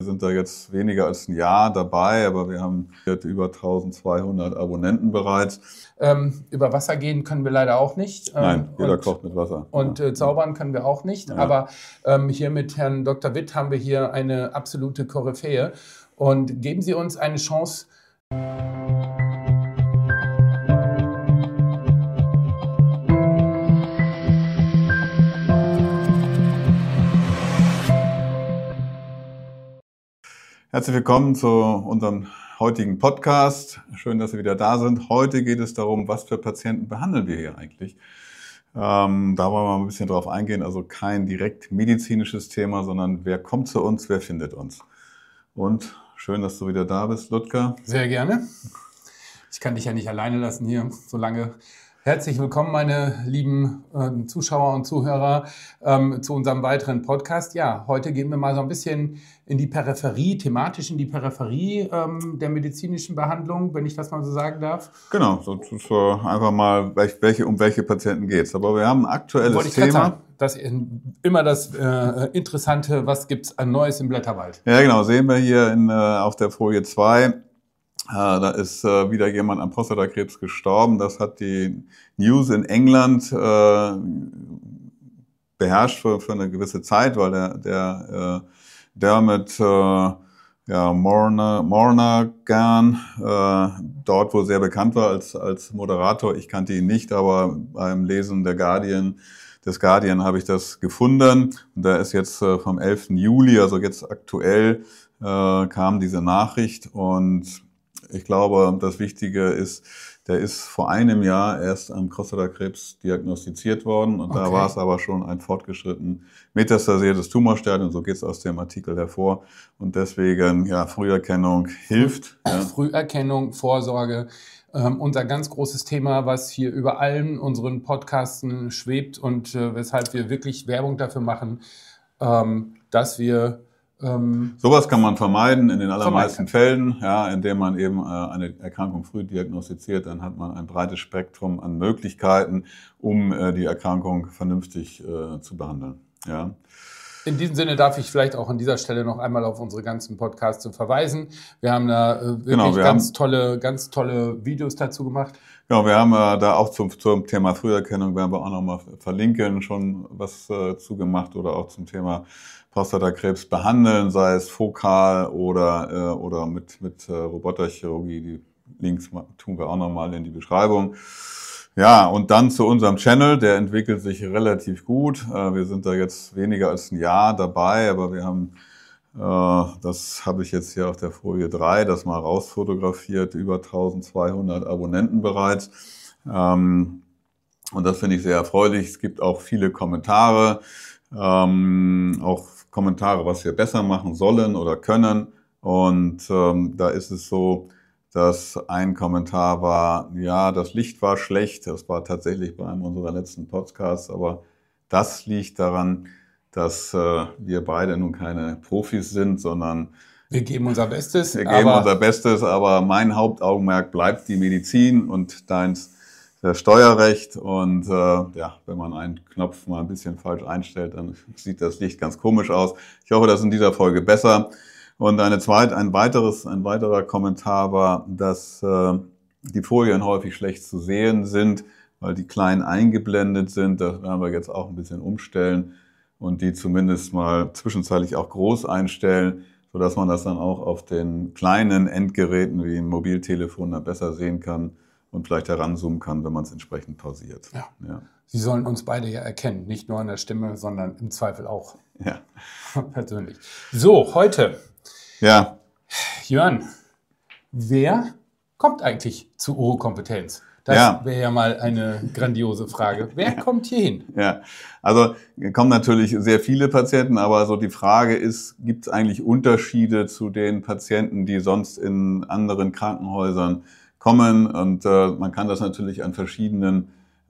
Wir sind da jetzt weniger als ein Jahr dabei, aber wir haben über 1200 Abonnenten bereits. Über Wasser gehen können wir leider auch nicht. Nein, jeder kocht mit Wasser. Und zaubern können wir auch nicht. Ja. Aber hier mit Herrn Dr. Witt haben wir hier eine absolute Koryphäe. Und geben Sie uns eine Chance. Herzlich willkommen zu unserem heutigen Podcast. Schön, dass Sie wieder da sind. Heute geht es darum, was für Patienten behandeln wir hier eigentlich. Da wollen wir mal ein bisschen drauf eingehen. Also kein direkt medizinisches Thema, sondern wer kommt zu uns, wer findet uns. Und schön, dass du wieder da bist, Ludger. Sehr gerne. Ich kann dich ja nicht alleine lassen hier so lange. Herzlich willkommen, meine lieben Zuschauer und Zuhörer, zu unserem weiteren Podcast. Ja, heute gehen wir mal so ein bisschen in die Peripherie, thematisch in die Peripherie der medizinischen Behandlung, wenn ich das mal so sagen darf. Genau, so einfach mal, um welche Patienten geht es. Aber wir haben ein aktuelles Thema. Sagen, das immer das Interessante, was gibt es an Neues im Blätterwald? Ja, genau, sehen wir hier auf der Folie 2. Da ist wieder jemand an Prostatakrebs gestorben. Das hat die News in England beherrscht für eine gewisse Zeit, weil der Dermot Monaghan dort wohl sehr bekannt war als Moderator. Ich kannte ihn nicht, aber beim Lesen des Guardian habe ich das gefunden. Und da ist jetzt vom 11. Juli, also jetzt aktuell, kam diese Nachricht. Und ich glaube, das Wichtige ist, der ist vor einem Jahr erst am Prostatakrebs diagnostiziert worden. Und da war es aber schon ein fortgeschritten metastasiertes Tumorstadium. So geht es aus dem Artikel hervor. Und deswegen, ja, Früherkennung hilft. Ja. Früherkennung, Vorsorge. Unser ganz großes Thema, was hier über allen unseren Podcasten schwebt und weshalb wir wirklich Werbung dafür machen, dass wir sowas kann man vermeiden in den allermeisten Fällen, ja, indem man eben eine Erkrankung früh diagnostiziert, dann hat man ein breites Spektrum an Möglichkeiten, um die Erkrankung vernünftig zu behandeln. Ja. In diesem Sinne darf ich vielleicht auch an dieser Stelle noch einmal auf unsere ganzen Podcasts verweisen. Wir haben da wirklich ganz tolle Videos dazu gemacht. Genau, wir haben da auch zum Thema Früherkennung, werden wir auch nochmal verlinken, schon was zugemacht oder auch zum Thema Prostatakrebs behandeln, sei es fokal oder mit Roboterchirurgie. Die Links tun wir auch nochmal in die Beschreibung. Ja, und dann zu unserem Channel, der entwickelt sich relativ gut. Wir sind da jetzt weniger als ein Jahr dabei, aber wir haben, das habe ich jetzt hier auf der Folie 3, das mal rausfotografiert, über 1200 Abonnenten bereits. Und das finde ich sehr erfreulich. Es gibt auch viele Kommentare, auch Kommentare, was wir besser machen sollen oder können. Und da ist es so, dass ein Kommentar war, ja, das Licht war schlecht. Das war tatsächlich bei einem unserer letzten Podcasts. Aber das liegt daran, dass wir beide nun keine Profis sind, sondern wir geben unser Bestes. Aber mein Hauptaugenmerk bleibt die Medizin und deins das Steuerrecht. Und wenn man einen Knopf mal ein bisschen falsch einstellt, dann sieht das Licht ganz komisch aus. Ich hoffe, das ist in dieser Folge besser. Und ein weiterer Kommentar war, dass die Folien häufig schlecht zu sehen sind, weil die klein eingeblendet sind. Das werden wir jetzt auch ein bisschen umstellen und die zumindest mal zwischenzeitlich auch groß einstellen, sodass man das dann auch auf den kleinen Endgeräten wie ein Mobiltelefon dann besser sehen kann und vielleicht heranzoomen kann, wenn man es entsprechend pausiert. Ja. Sie sollen uns beide ja erkennen, nicht nur an der Stimme, sondern im Zweifel auch persönlich. So, heute. Ja. Jörn, wer kommt eigentlich zu Urokompetenz? Das wäre ja mal eine grandiose Frage. Wer kommt hier hin? Ja, also kommen natürlich sehr viele Patienten, aber so die Frage ist, gibt es eigentlich Unterschiede zu den Patienten, die sonst in anderen Krankenhäusern kommen? Und man kann das natürlich an verschiedenen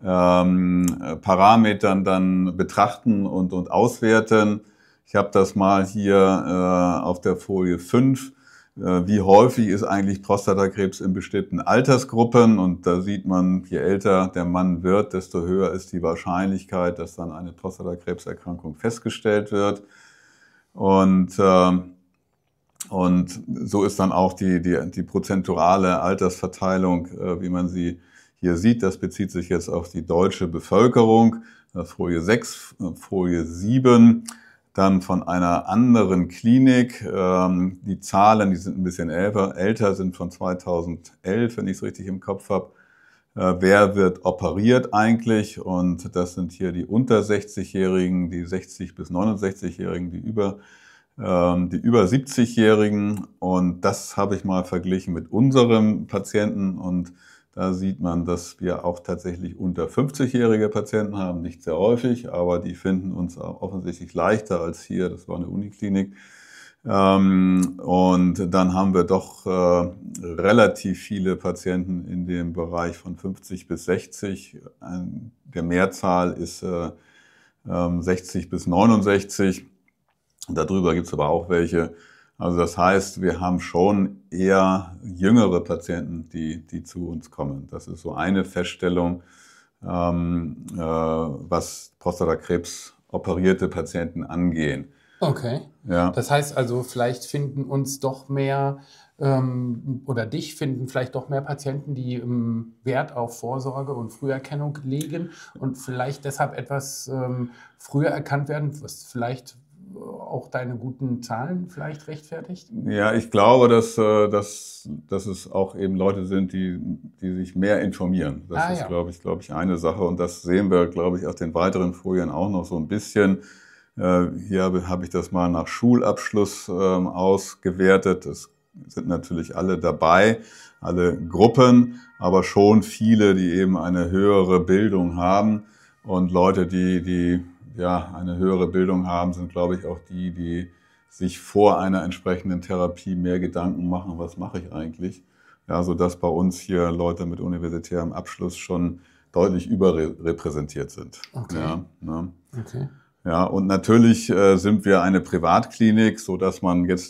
Parametern dann betrachten und auswerten. Ich habe das mal hier auf der Folie 5. Wie häufig ist eigentlich Prostatakrebs in bestimmten Altersgruppen? Und da sieht man, je älter der Mann wird, desto höher ist die Wahrscheinlichkeit, dass dann eine Prostatakrebserkrankung festgestellt wird. Und Und so ist dann auch die prozentuale Altersverteilung, wie man sie hier sieht. Das bezieht sich jetzt auf die deutsche Bevölkerung. Folie 6, Folie 7, dann von einer anderen Klinik. Die Zahlen, die sind ein bisschen älter, sind von 2011, wenn ich es richtig im Kopf habe. Wer wird operiert eigentlich? Und das sind hier die unter 60-Jährigen, die 60- bis 69-Jährigen, die über 70-Jährigen. Und das habe ich mal verglichen mit unserem Patienten. Und da sieht man, dass wir auch tatsächlich unter 50-jährige Patienten haben, nicht sehr häufig, aber die finden uns offensichtlich leichter als hier. Das war eine Uniklinik. Und dann haben wir doch relativ viele Patienten in dem Bereich von 50 bis 60. Der Mehrzahl ist 60 bis 69. Darüber gibt es aber auch welche. Also das heißt, wir haben schon eher jüngere Patienten, die zu uns kommen. Das ist so eine Feststellung, was Prostatakrebs operierte Patienten angehen. Okay. Ja. Das heißt also, vielleicht finden uns doch mehr oder dich finden vielleicht doch mehr Patienten, die Wert auf Vorsorge und Früherkennung legen und vielleicht deshalb etwas früher erkannt werden, was vielleicht auch deine guten Zahlen vielleicht rechtfertigt? Ja, ich glaube, dass es auch eben Leute sind, die sich mehr informieren. Das ist, ja. glaube ich, eine Sache. Und das sehen wir, glaube ich, auf den weiteren Folien auch noch so ein bisschen. Hier habe ich das mal nach Schulabschluss ausgewertet. Es sind natürlich alle dabei, alle Gruppen, aber schon viele, die eben eine höhere Bildung haben. Und Leute, die eine höhere Bildung haben, sind, glaube ich, auch die sich vor einer entsprechenden Therapie mehr Gedanken machen, was mache ich eigentlich? Ja, sodass bei uns hier Leute mit universitärem Abschluss schon deutlich überrepräsentiert sind. Okay. Ja, ne? Okay. Ja, und natürlich sind wir eine Privatklinik, so dass man jetzt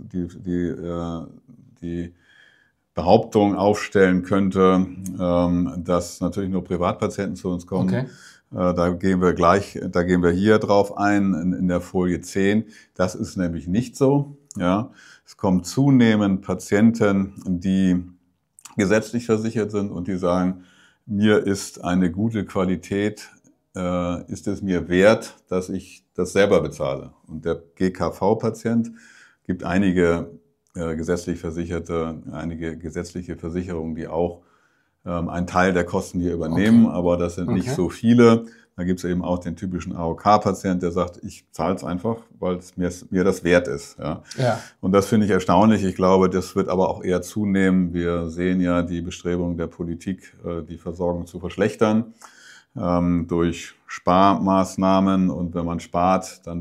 die Behauptung aufstellen könnte, dass natürlich nur Privatpatienten zu uns kommen. Okay. Da gehen wir hier drauf ein, in der Folie 10. Das ist nämlich nicht so. Ja, es kommen zunehmend Patienten, die gesetzlich versichert sind und die sagen, mir ist eine gute Qualität, ist es mir wert, dass ich das selber bezahle. Und der GKV-Patient gibt einige gesetzlich Versicherte, einige gesetzliche Versicherungen, die auch einen Teil der Kosten hier übernehmen, aber das sind nicht so viele. Da gibt es eben auch den typischen AOK-Patient, der sagt, ich zahle es einfach, weil es mir das wert ist. Ja. Ja. Und das finde ich erstaunlich. Ich glaube, das wird aber auch eher zunehmen. Wir sehen ja die Bestrebungen der Politik, die Versorgung zu verschlechtern durch Sparmaßnahmen. Und wenn man spart, dann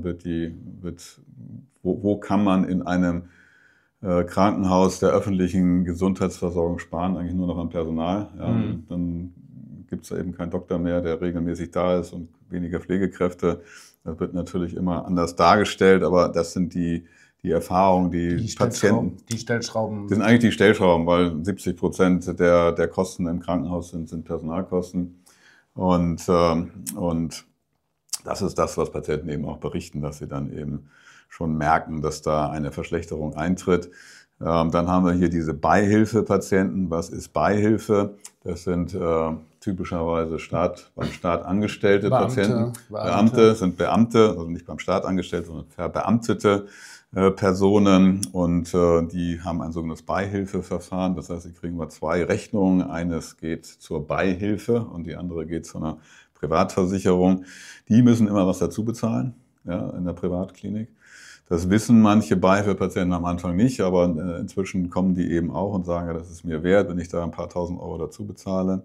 wo kann man in einem Krankenhaus der öffentlichen Gesundheitsversorgung sparen, eigentlich nur noch an Personal. Ja. Dann gibt es eben keinen Doktor mehr, der regelmäßig da ist und weniger Pflegekräfte. Das wird natürlich immer anders dargestellt, aber das sind die Erfahrungen, die Patienten... Die Stellschrauben. Das sind eigentlich die Stellschrauben, weil 70% der Kosten im Krankenhaus sind Personalkosten. Und das ist das, was Patienten eben auch berichten, dass sie dann eben schon merken, dass da eine Verschlechterung eintritt. Dann haben wir hier diese Beihilfepatienten. Was ist Beihilfe? Das sind typischerweise beim Staat angestellte Patienten. Beamte sind Beamte, also nicht beim Staat angestellt, sondern verbeamtete Personen. Und die haben ein sogenanntes Beihilfeverfahren. Das heißt, sie kriegen mal 2 Rechnungen. Eines geht zur Beihilfe und die andere geht zu einer Privatversicherung. Die müssen immer was dazu bezahlen, ja, in der Privatklinik. Das wissen manche Beihilfepatienten am Anfang nicht, aber inzwischen kommen die eben auch und sagen, ja, das ist mir wert, wenn ich da ein paar tausend Euro dazu bezahle.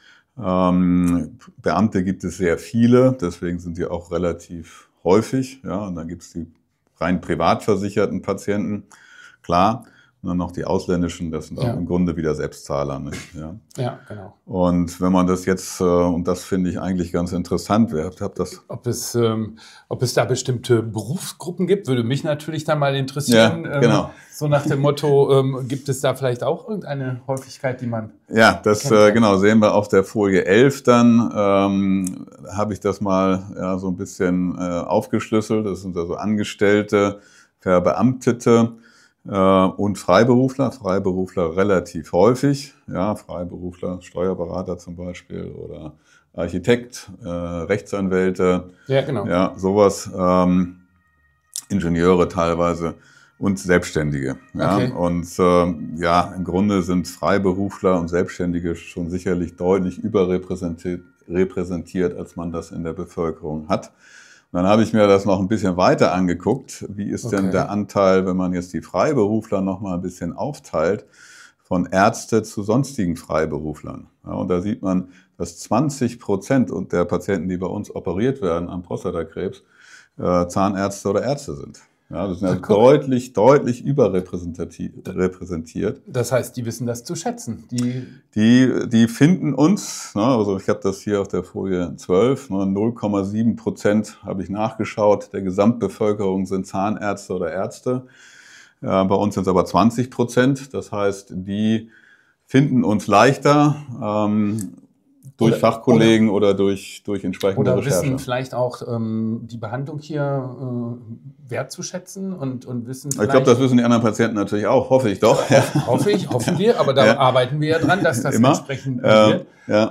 Beamte gibt es sehr viele, deswegen sind die auch relativ häufig. Ja, und dann gibt es die rein privat versicherten Patienten, klar. Und dann noch die ausländischen, das sind auch im Grunde wieder Selbstzahler. Nicht? Ja. Ja, genau. Und wenn man das jetzt, und das finde ich eigentlich ganz interessant, ob es da bestimmte Berufsgruppen gibt, würde mich natürlich dann mal interessieren. Ja, genau. So nach dem Motto, gibt es da vielleicht auch irgendeine Häufigkeit, die man... Ja, das genau sehen wir auf der Folie 11 dann. Habe ich das mal so ein bisschen aufgeschlüsselt. Das sind also Angestellte, Verbeamtete. Und Freiberufler relativ häufig, ja, Freiberufler, Steuerberater zum Beispiel oder Architekt, Rechtsanwälte, Ja, genau. ja, sowas, Ingenieure teilweise und Selbstständige. Ja. Okay. Und ja, im Grunde sind Freiberufler und Selbstständige schon sicherlich deutlich überrepräsentiert, als man das in der Bevölkerung hat. Und dann habe ich mir das noch ein bisschen weiter angeguckt. Wie ist denn der Anteil, wenn man jetzt die Freiberufler noch mal ein bisschen aufteilt, von Ärzte zu sonstigen Freiberuflern? Ja, und da sieht man, dass 20% der Patienten, die bei uns operiert werden am Prostatakrebs, Zahnärzte oder Ärzte sind. Ja, das sind ja deutlich überrepräsentiert. Das heißt, die wissen das zu schätzen. Die finden uns, ne, also ich habe das hier auf der Folie 12, 0,7% habe ich nachgeschaut, der Gesamtbevölkerung sind Zahnärzte oder Ärzte. Bei uns sind es aber 20%, das heißt, die finden uns leichter durch Fachkollegen oder durch entsprechende Recherche. Oder wissen vielleicht auch die Behandlung hier wertzuschätzen und wissen vielleicht... Ich glaube, das wissen die anderen Patienten natürlich auch, hoffe ich doch. Hoffen wir, aber da arbeiten wir ja dran, dass das entsprechend wird.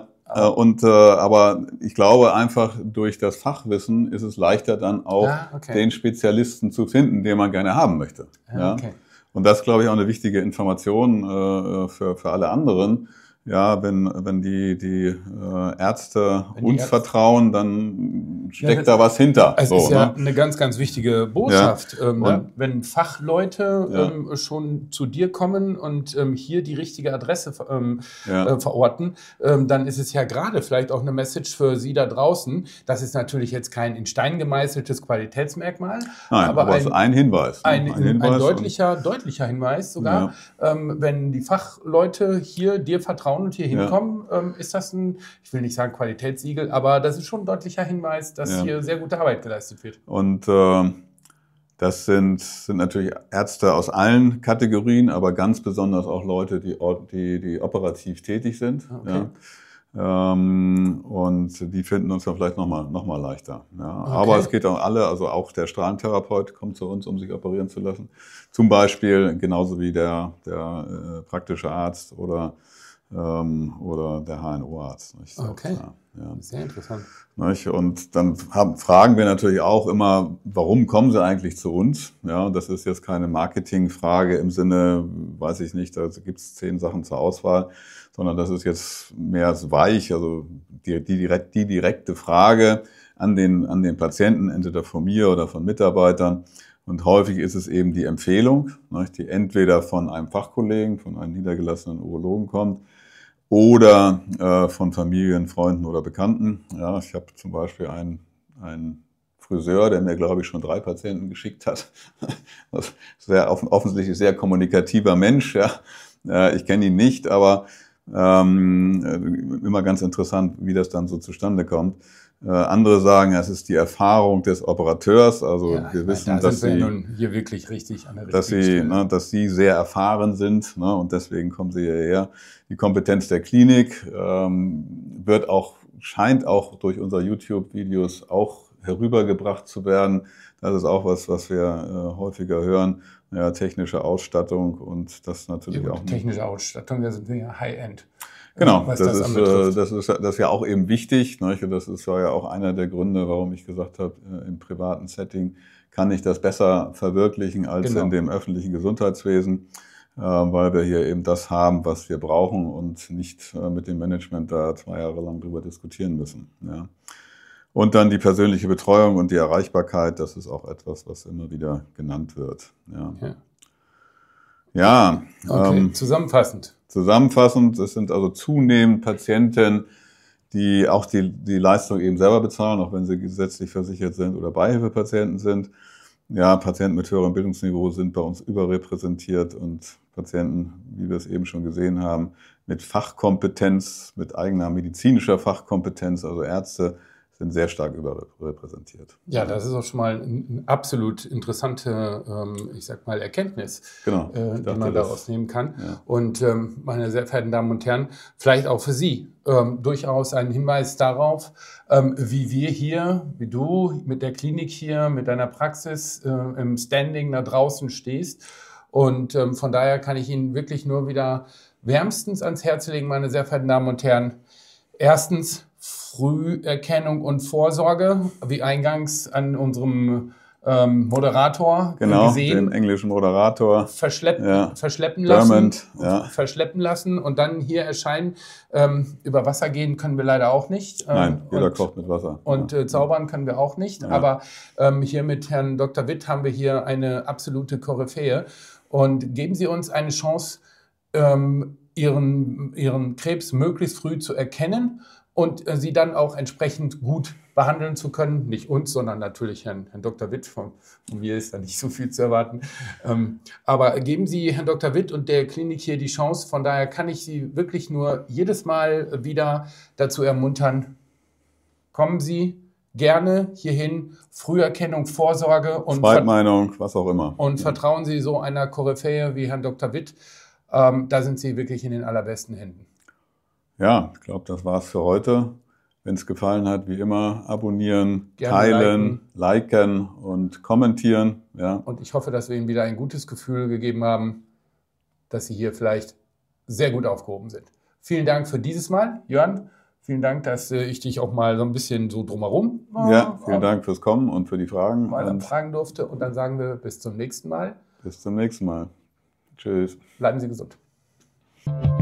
Aber ich glaube einfach, durch das Fachwissen ist es leichter dann auch den Spezialisten zu finden, den man gerne haben möchte. Ja. Und das, glaube ich, auch eine wichtige Information für alle anderen. Ja, wenn die Ärzte uns vertrauen, dann steckt da was hinter. Es ist ja eine ganz, ganz wichtige Botschaft. Wenn Fachleute schon zu dir kommen und hier die richtige Adresse verorten, dann ist es ja gerade vielleicht auch eine Message für Sie da draußen. Das ist natürlich jetzt kein in Stein gemeißeltes Qualitätsmerkmal. Nein, aber es ist ein Hinweis. Ein deutlicher Hinweis sogar. Wenn die Fachleute hier dir vertrauen und hier hinkommen, ist das ich will nicht sagen Qualitätssiegel, aber das ist schon ein deutlicher Hinweis, dass hier sehr gute Arbeit geleistet wird. Und das sind natürlich Ärzte aus allen Kategorien, aber ganz besonders auch Leute, die operativ tätig sind. Okay. Ja. Und die finden uns dann vielleicht noch mal leichter. Ja. Okay. Aber es geht auch alle, also auch der Strahlentherapeut kommt zu uns, um sich operieren zu lassen. Zum Beispiel genauso wie der praktische Arzt oder der HNO-Arzt. Okay, sehr interessant. Und dann fragen wir natürlich auch immer, warum kommen Sie eigentlich zu uns? Ja, und das ist jetzt keine Marketingfrage im Sinne, weiß ich nicht, da gibt es 10 Sachen zur Auswahl, sondern das ist jetzt mehr weich, also die direkte Frage an den Patienten, entweder von mir oder von Mitarbeitern. Und häufig ist es eben die Empfehlung, die entweder von einem Fachkollegen, von einem niedergelassenen Urologen kommt, oder von Familien, Freunden oder Bekannten. Ja, ich habe zum Beispiel einen Friseur, der mir, glaube ich, schon 3 Patienten geschickt hat. Das ist offensichtlich sehr kommunikativer Mensch. Ja. Ich kenne ihn nicht, aber immer ganz interessant, wie das dann so zustande kommt. Andere sagen, es ist die Erfahrung des Operateurs. Also wir wissen, dass sie nun hier wirklich richtig an der richtigen Stelle. Dass sie sehr erfahren sind, und deswegen kommen sie hierher. Die Kompetenz der Klinik scheint auch durch unsere YouTube-Videos auch herübergebracht zu werden. Das ist auch was wir häufiger hören. Ja, technische Ausstattung und das natürlich auch. Technische Ausstattung, da sind wir ja High-End. Genau, das ist ja auch eben wichtig. Das war ja auch einer der Gründe, warum ich gesagt habe, im privaten Setting kann ich das besser verwirklichen als in dem öffentlichen Gesundheitswesen, weil wir hier eben das haben, was wir brauchen und nicht mit dem Management da 2 Jahre lang drüber diskutieren müssen. Ja. Und dann die persönliche Betreuung und die Erreichbarkeit, das ist auch etwas, was immer wieder genannt wird. Ja. Okay, zusammenfassend, es sind also zunehmend Patienten, die auch die Leistung eben selber bezahlen, auch wenn sie gesetzlich versichert sind oder Beihilfepatienten sind. Ja, Patienten mit höherem Bildungsniveau sind bei uns überrepräsentiert und Patienten, wie wir es eben schon gesehen haben, mit Fachkompetenz, mit eigener medizinischer Fachkompetenz, also Ärzte, sind sehr stark überrepräsentiert. Ja, das ist auch schon mal eine absolut interessante, Erkenntnis, die man daraus nehmen kann. Ja. Und meine sehr verehrten Damen und Herren, vielleicht auch für Sie durchaus ein Hinweis darauf, wie wir hier, wie du mit der Klinik hier, mit deiner Praxis im Standing da draußen stehst Und von daher kann ich Ihnen wirklich nur wieder wärmstens ans Herz legen, meine sehr verehrten Damen und Herren. Erstens Früherkennung und Vorsorge, wie eingangs an unserem Moderator gesehen. Den englischen Moderator. Verschleppen lassen. Verschleppen lassen und dann hier erscheinen. Über Wasser gehen können wir leider auch nicht. Nein, jeder kocht mit Wasser. Und zaubern können wir auch nicht. Ja. Aber hier mit Herrn Dr. Witt haben wir hier eine absolute Koryphäe. Und geben Sie uns eine Chance, Ihren Krebs möglichst früh zu erkennen und sie dann auch entsprechend gut behandeln zu können. Nicht uns, sondern natürlich Herrn Dr. Witt. Von mir ist da nicht so viel zu erwarten. Aber geben Sie Herrn Dr. Witt und der Klinik hier die Chance. Von daher kann ich Sie wirklich nur jedes Mal wieder dazu ermuntern, kommen Sie gerne hierhin, Früherkennung, Vorsorge und Zweitmeinung, was auch immer. Und vertrauen Sie so einer Koryphäe wie Herrn Dr. Witt. Da sind Sie wirklich in den allerbesten Händen. Ja, ich glaube, das war's für heute. Wenn es gefallen hat, wie immer, abonnieren, gerne teilen, liken und kommentieren. Ja. Und ich hoffe, dass wir Ihnen wieder ein gutes Gefühl gegeben haben, dass Sie hier vielleicht sehr gut aufgehoben sind. Vielen Dank für dieses Mal, Jörn. Vielen Dank, dass ich dich auch mal so ein bisschen so drumherum vielen Dank fürs Kommen und für die Fragen. Fragen durfte. Und dann sagen wir bis zum nächsten Mal. Bis zum nächsten Mal. Tschüss. Bleiben Sie gesund.